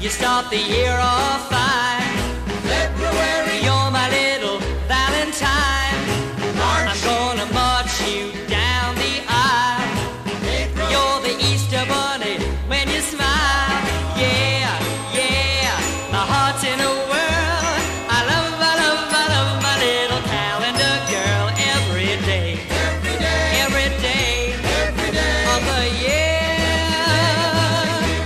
you start the year off fine. February, you're my little Valentine. March, I'm gonna march you down the aisle. April, you're the Easter bunny when you smile. Yeah, yeah, my heart's in a whirl. I love my little calendar girl every day. Every day, every day, every day of the year.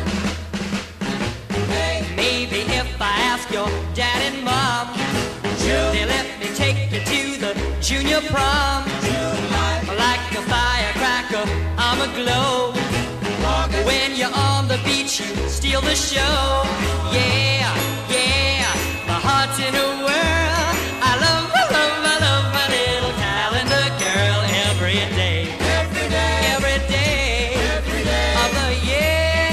Hey. Maybe if I ask your dad and mom, they'll let me take you to the junior prom. Like a firecracker, I'm aglow. When you're on the beach, you steal the show. Yeah, yeah, my heart's in a whirl. I love my little calendar girl every day. Every day, every day, every day of the year.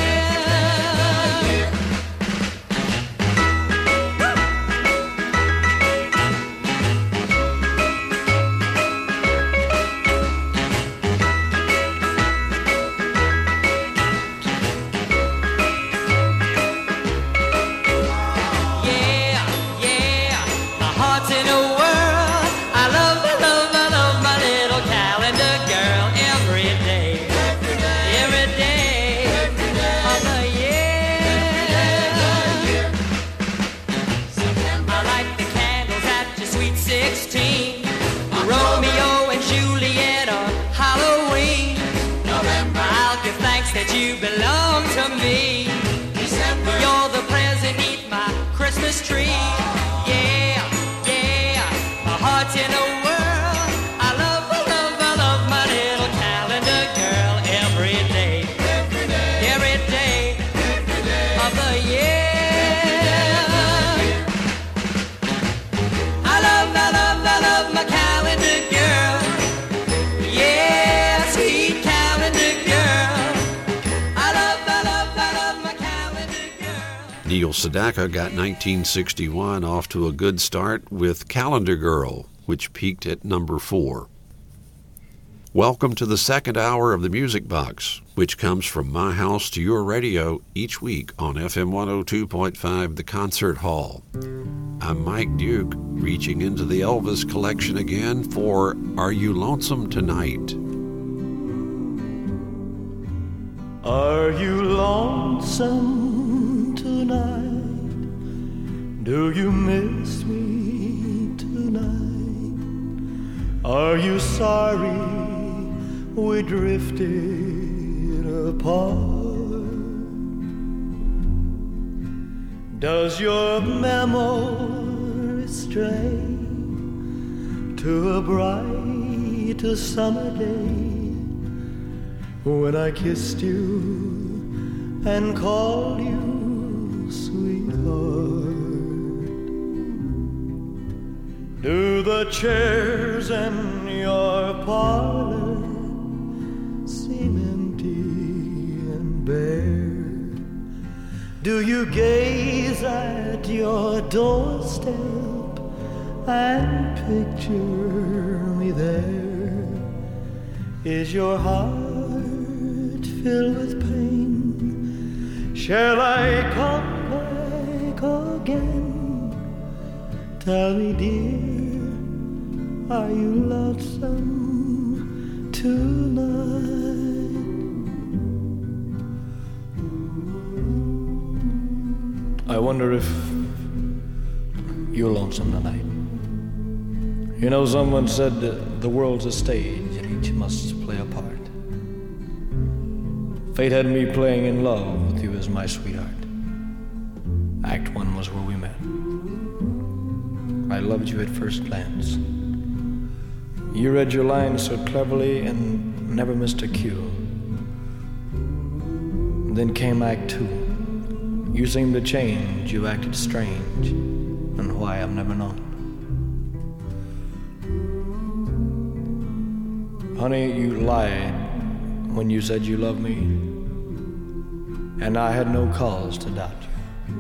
That you belong to me. December, you're the present beneath my Christmas tree. Yeah, yeah, my heart's in a whirl. I love my little calendar girl every day. Every day, every day, every day of the year. I love my calendar girl. Yeah, sweet calendar girl. Neil Sedaka got 1961 off to a good start with Calendar Girl, which peaked at number 4. Welcome to the second hour of the Music Box, which comes from my house to your radio each week on FM 102.5 The Concert Hall. I'm Mike Duke, reaching into the Elvis collection again for Are You Lonesome Tonight? Are you lonesome tonight? Do you miss me tonight? Are you sorry we drifted apart? Does your memory stray to a bright summer day when I kissed you and called you sweetheart? Do the chairs in your parlor seem empty and bare? Do you gaze at your doorstep and picture me there? Is your heart filled with pain? Shall I come back again? Tell me, dear, are you lonesome tonight? I wonder if you're lonesome tonight. You know, someone said the world's a stage and each must play a part. Fate had me playing in love with you as my sweetheart. Act 1 was where we met. I loved you at first glance. You read your lines so cleverly and never missed a cue. Then came Act 2. You seemed to change, you acted strange, and why I've never known. Honey, you lied when you said you loved me, and I had no cause to doubt you.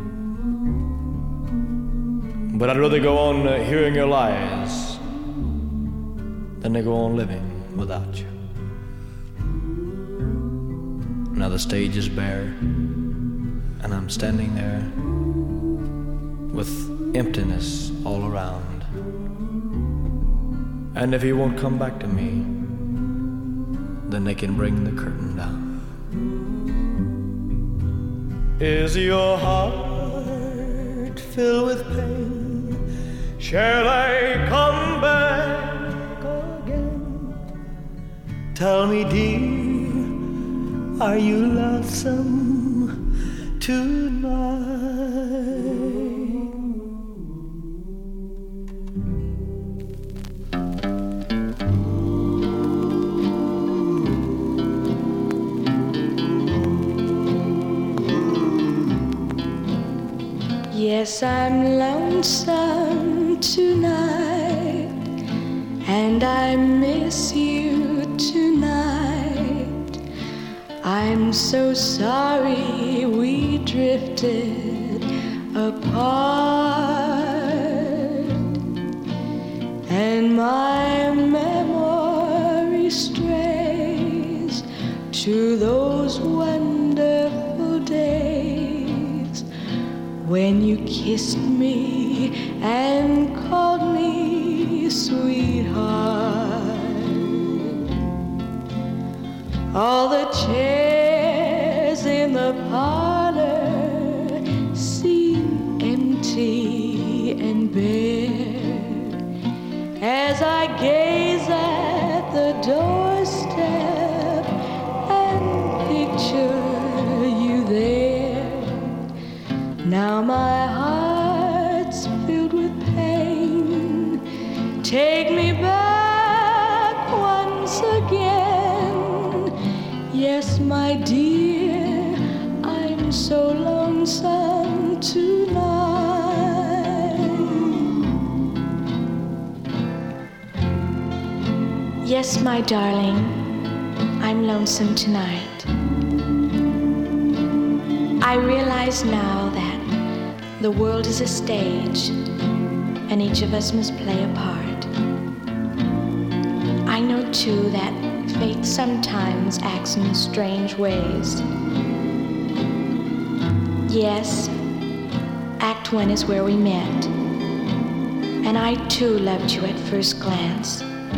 But I'd rather go on hearing your lies than to go on living without you. Now the stage is bare, and I'm standing there with emptiness all around. And if he won't come back to me, then they can bring the curtain down. Is your heart filled with pain? Shall I come back again? Tell me, dear, are you lonesome tonight? Yes, I'm lonesome tonight, and I miss you tonight. I'm so sorry we drifted apart, and my memory strays to those wonderful days when you kissed me and called me sweetheart. All the chairs in the parlor seem empty and bare as I gaze at the doorstep and picture you there. Now my heart's filled with pain. Take me back once again. Yes, my dear, I'm so lonesome tonight. Yes, my darling, I'm lonesome tonight. I realize now that the world is a stage, and each of us must play a part. I know, too, that fate sometimes acts in strange ways. Yes, Act 1 is where we met, and I, too, loved you at first glance.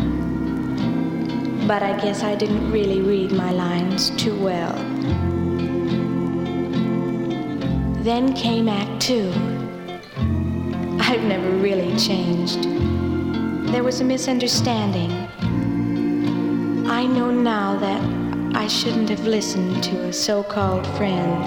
But I guess I didn't really read my lines too well. Then came Act 2. I've never really changed. There was a misunderstanding. I know now that I shouldn't have listened to a so-called friend.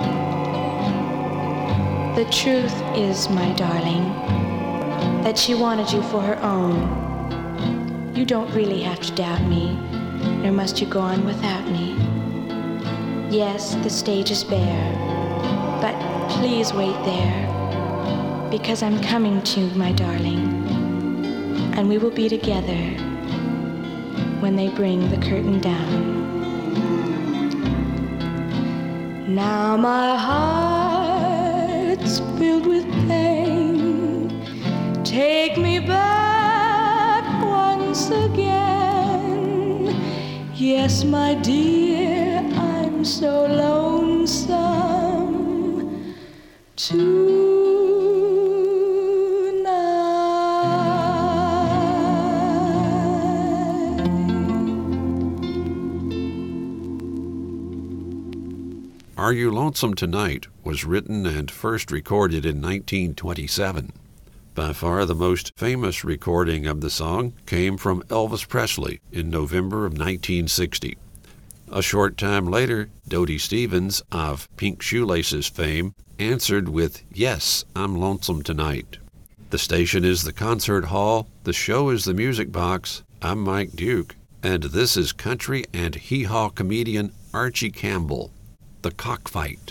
The truth is, my darling, that she wanted you for her own. You don't really have to doubt me, nor must you go on without me. Yes, the stage is bare, but please wait there, because I'm coming to you, my darling, and we will be together when they bring the curtain down. Now my heart's filled with pain. Take me back once again. Yes, my dear, I'm so lonesome tonight. Are You Lonesome Tonight was written and first recorded in 1927. By far the most famous recording of the song came from Elvis Presley in November of 1960. A short time later, Dodie Stevens of Pink Shoelaces fame answered with Yes, I'm Lonesome Tonight. The station is the Concert Hall, the show is the Music Box. I'm Mike Duke, and this is country and hee-haw comedian Archie Campbell. The Cockfight.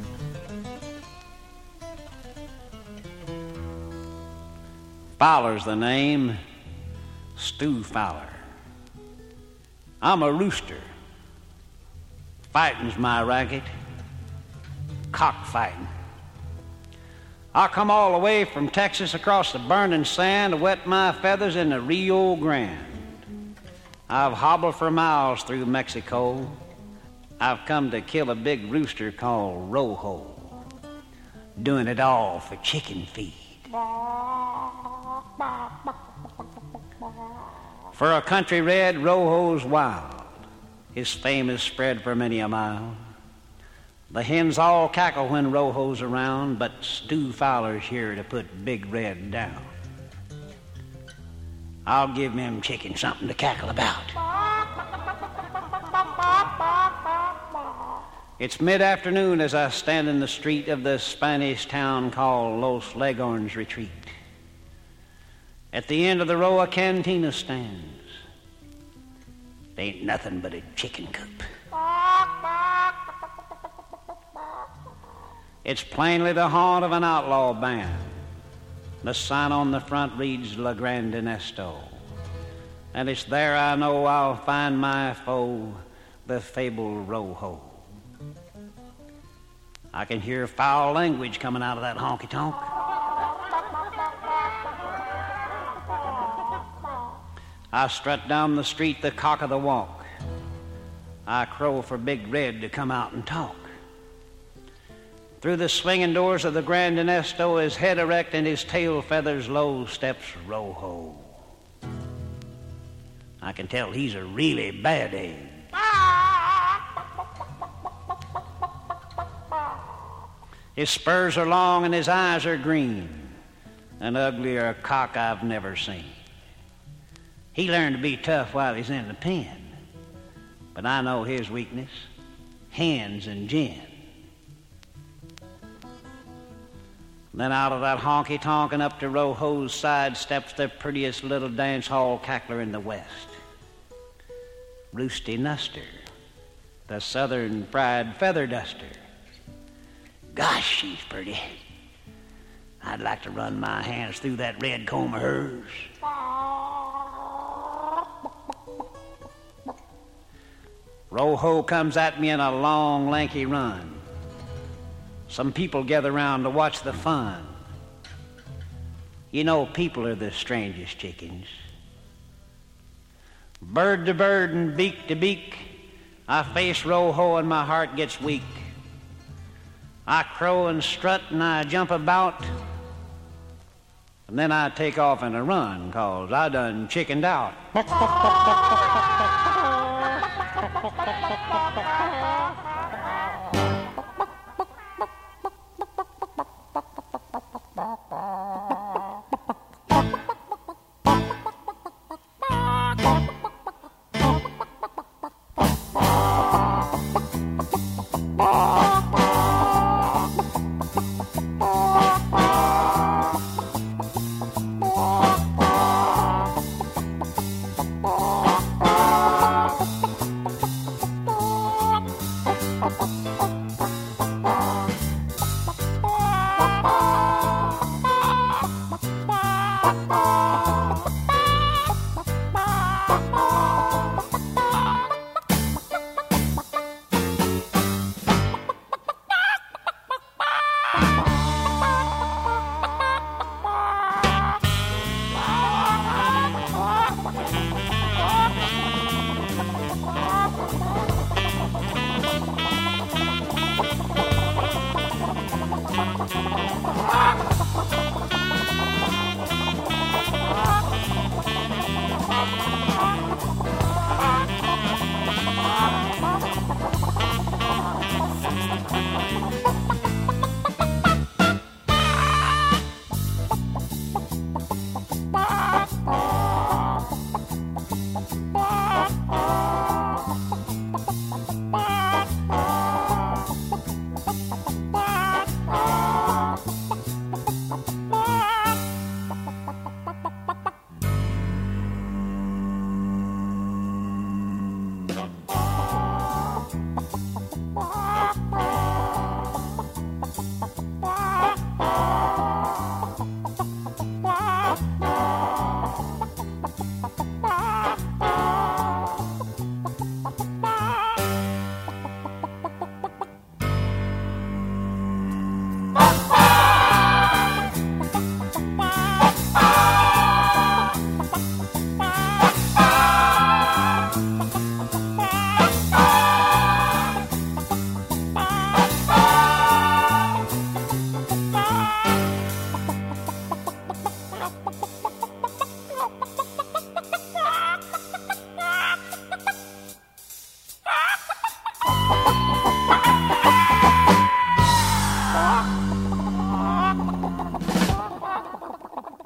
Fowler's the name, Stu Fowler. I'm a rooster. Fighting's my racket, cockfighting. I come all the way from Texas across the burning sand to wet my feathers in the Rio Grande. I've hobbled for miles through Mexico. I've come to kill a big rooster called Rojo. doing it all for chicken feed. For a country red, Rojo's wild. His fame is spread for many a mile. The hens all cackle when Rojo's around, but Stu Fowler's here to put Big Red down. I'll give them chickens something to cackle about. It's mid-afternoon as I stand in the street of the Spanish town called Los Leghorns Retreat. At the end of the row, a cantina stands. It ain't nothing but a chicken coop. It's plainly the haunt of an outlaw band. The sign on the front reads La Grande Nesto. And it's there I know I'll find my foe, the fabled Rojo. I can hear foul language coming out of that honky-tonk. I strut down the street the cock of the walk. I crow for Big Red to come out and talk. Through the swinging doors of the Grand Ernesto, his head erect and his tail feathers low, steps Rojo. I can tell he's a really bad egg. His spurs are long and his eyes are green, an uglier cock I've never seen. He learned to be tough while he's in the pen, but I know his weakness, hens and gin. Then out of that honky-tonk and up to Rojo's side steps the prettiest little dance hall cackler in the West, Roosty Nuster, the southern fried feather duster. Gosh, she's pretty. I'd like to run my hands through that red comb of hers. Rojo comes at me in a long, lanky run. Some people gather round to watch the fun. You know, people are the strangest chickens. Bird to bird and beak to beak, I face Rojo and my heart gets weak. I crow and strut and I jump about, and then I take off in a run, 'cause I done chickened out.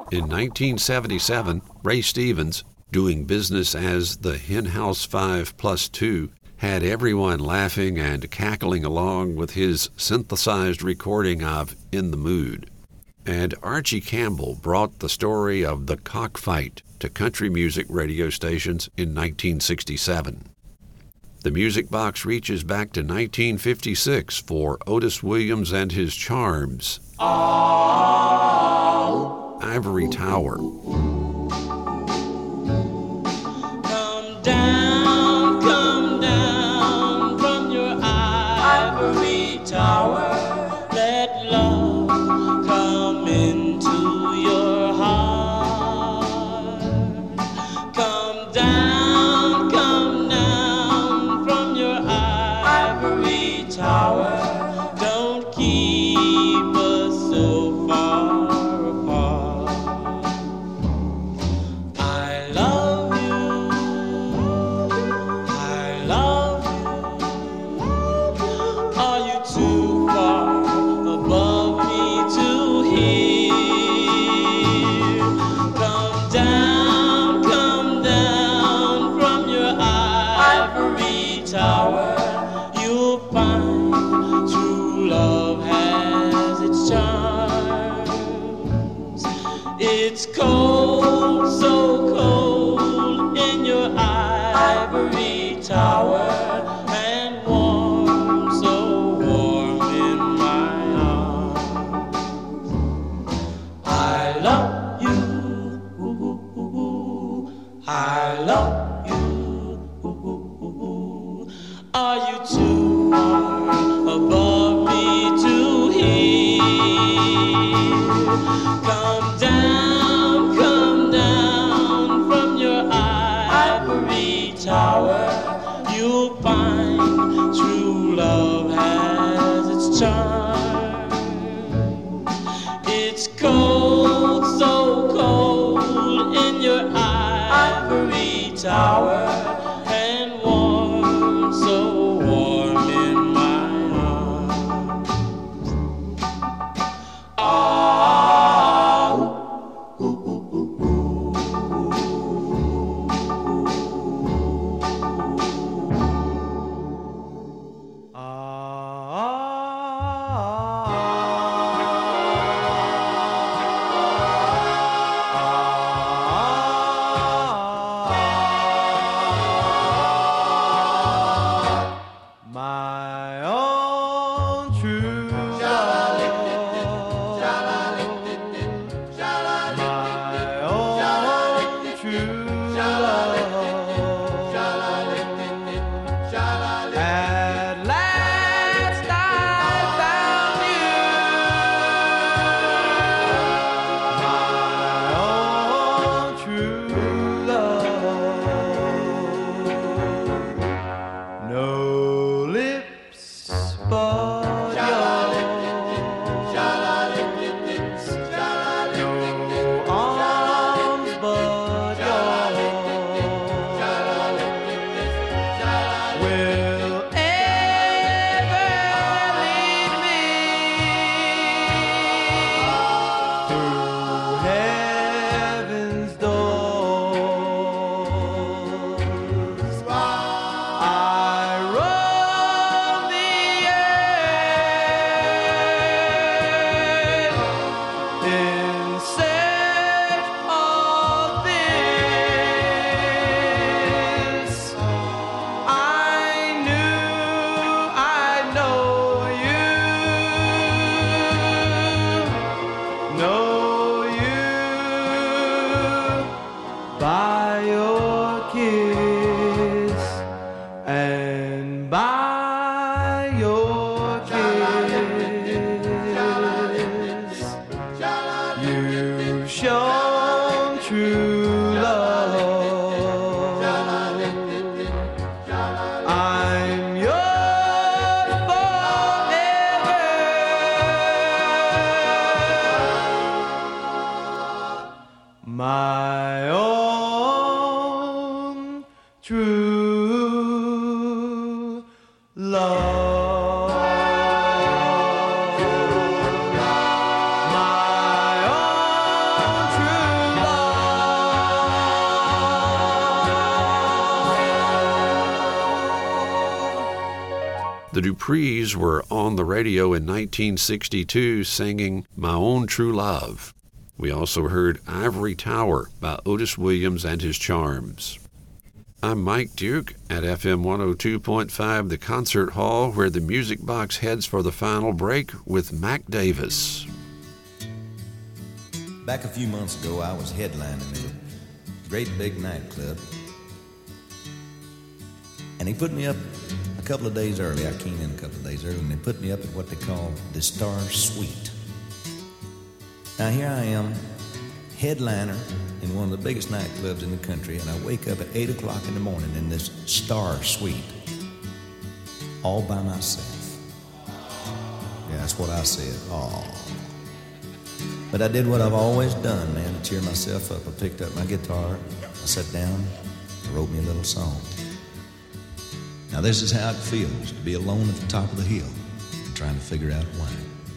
In 1977, Ray Stevens, doing business as the Hen House 5+2, had everyone laughing and cackling along with his synthesized recording of In the Mood. And Archie Campbell brought the story of the cockfight to country music radio stations in 1967. The Music Box reaches back to 1956 for Otis Williams and his Charms. Ivory Tower. Come down from your ivory tower. Let love come into your heart. Come down from your ivory tower. Don't keep us so far apart. I love you. I love you. Are you too far above me to hear? Come down from your ivory tower. You'll find true love has its charms. It's cold, so cold in your ivory tower, and warm, so warm in my arms. I love you. I love you. Are you too far above me to hear? Come down from your ivory tower. You'll find true love has its charm. It's cold, so cold in your ivory tower, and warm, so warm in my arms. Oh, The Duprees were on the radio in 1962 singing My Own True Love. We also heard Ivory Tower by Otis Williams and His Charms. I'm Mike Duke at FM 102.5, the Concert Hall, where the Music Box heads for the final break with Mac Davis. Back a few months ago, I was headlining at a great big nightclub. And he put me up a couple of days early. I came in a couple of days early, and they put me up at what they call the Star Suite. Now, here I am, headliner in one of the biggest nightclubs in the country, and I wake up at 8 o'clock in the morning in this Star Suite, all by myself. Yeah, that's what I said, aw. But I did what I've always done, man, to cheer myself up. I picked up my guitar, I sat down, I wrote me a little song. Now, this is how it feels to be alone at the top of the hill, trying to figure out why.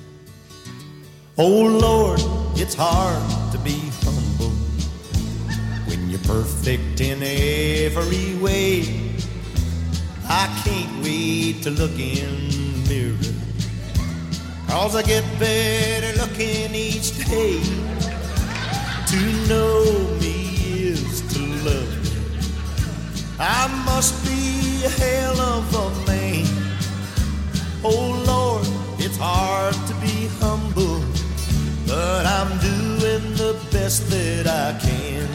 Oh, Lord, it's hard to be humble when you're perfect in every way. I can't wait to look in the mirror, 'cause I get better looking each day. To know me is to love me. I must be a hell of a man. Oh, Lord, it's hard to be humble, but I'm doing the best that I can.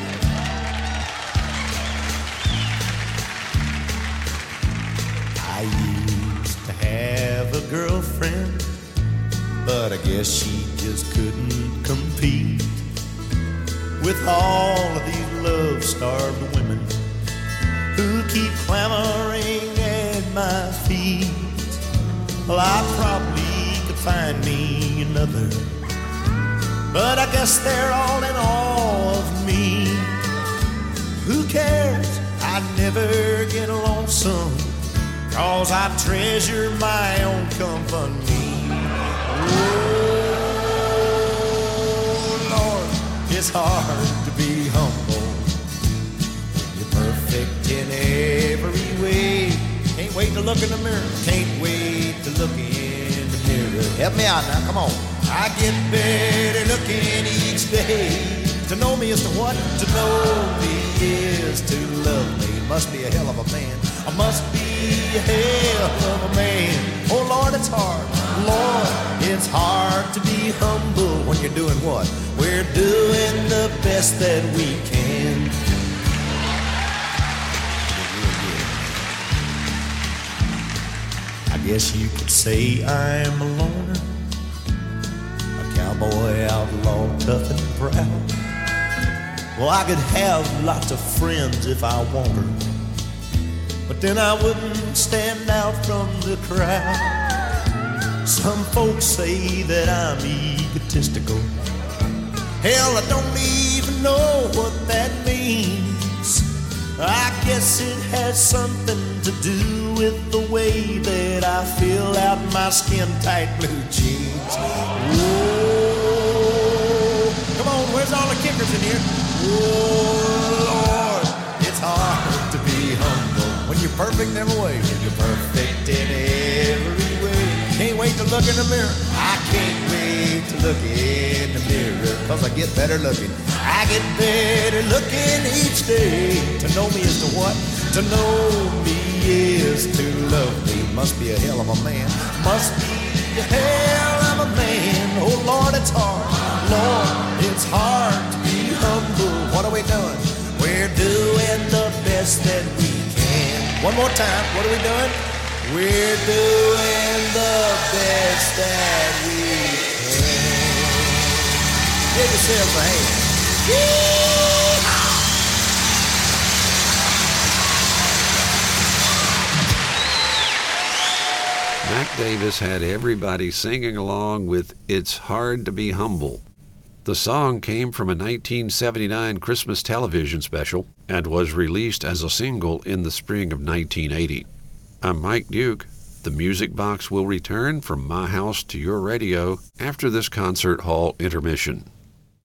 I used to have a girlfriend, but I guess she just couldn't compete with all of these love-starved women who keep clamoring at my feet. Well, I probably could find me another, but I guess they're all in awe of me. Who cares? I never get lonesome, 'cause I treasure my own company. Oh, Lord, it's hard to be humble when you're perfect in every way. Can't wait to look in the mirror. Can't wait to look in the mirror. Help me out now, come on. I get better looking each day. To know me is to what? To know me is to love me. Must be a hell of a man. I must be a hell of a man. Oh, Lord, it's hard. Lord, it's hard to be humble when you're doing what? We're doing the best that we can. I guess you could say I'm a loner, a cowboy outlaw, tough and proud. Well, I could have lots of friends if I wanted, but then I wouldn't stand out from the crowd. Some folks say that I'm egotistical. Hell, I don't even know what that means. I guess it has something to do with the way that I fill out my skin-tight blue jeans. Whoa, come on, where's all the kickers in here? Oh, Lord, it's hard to be humble when you're perfect in every way. When you're perfect in every way. Can't wait to look in the mirror. I can't wait to look in the mirror, 'cause I get better looking. I get better looking each day. To know me is to what? To know me is to love me. Must be a hell of a man. Must be a hell of a man. Oh, Lord, it's hard. Lord, it's hard to be humble. What are we doing? We're doing the best that we can. One more time. What are we doing? We're doing the best that we can. Give yourselves a hand. Mac Davis had everybody singing along with It's Hard to Be Humble. The song came from a 1979 Christmas television special and was released as a single in the spring of 1980. I'm Mike Duke. The Music Box will return from my house to your radio after this concert hall intermission.